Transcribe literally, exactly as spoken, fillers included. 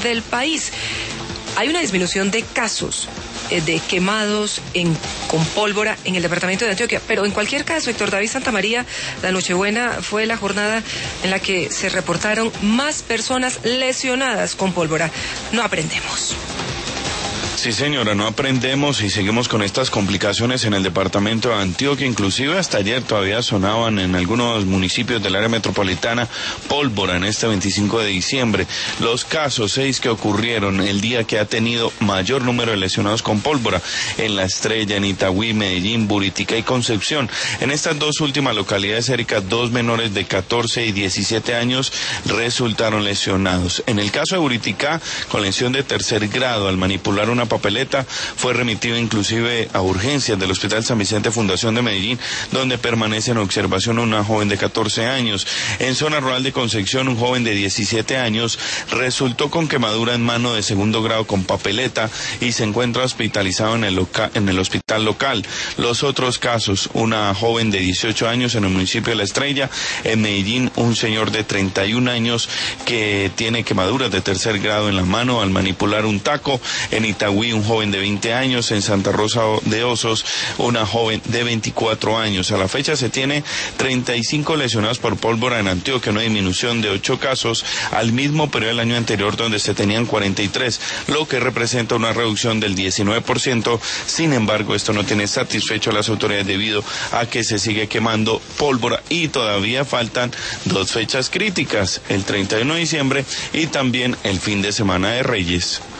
del país. Hay una disminución de casos eh, de quemados en, con pólvora en el departamento de Antioquia, pero en cualquier caso, Héctor David Santamaría, la Nochebuena fue la jornada en la que se reportaron más personas lesionadas con pólvora. No aprendemos. Sí, señora, no aprendemos y seguimos con estas complicaciones en el departamento de Antioquia. Inclusive hasta ayer todavía sonaban en algunos municipios del área metropolitana pólvora en este veinticinco de diciembre. Los casos seis que ocurrieron el día que ha tenido mayor número de lesionados con pólvora en La Estrella, en Itagüí, Medellín, Buritica y Concepción. En estas dos últimas localidades, Erika, dos menores de catorce y diecisiete años resultaron lesionados. En el caso de Buritica, con lesión de tercer grado al manipular una papeleta, fue remitido inclusive a urgencias del Hospital San Vicente Fundación de Medellín, donde permanece en observación una joven de catorce años. En zona rural de Concepción, un joven de diecisiete años resultó con quemadura en mano de segundo grado con papeleta y se encuentra hospitalizado en el, loca- en el hospital local. Los otros casos, una joven de dieciocho años en el municipio de La Estrella, en Medellín un señor de treinta y un años que tiene quemaduras de tercer grado en la mano al manipular un taco, en Itagüí un joven de veinte años, en Santa Rosa de Osos una joven de veinticuatro años. A la fecha se tiene treinta y cinco lesionados por pólvora en Antioquia, una disminución de ocho casos al mismo periodo del año anterior, donde se tenían cuarenta y tres, lo que representa una reducción del diecinueve por ciento. Sin embargo, esto no tiene satisfecho a las autoridades debido a que se sigue quemando pólvora y todavía faltan dos fechas críticas, el treinta y uno de diciembre y también el fin de semana de Reyes.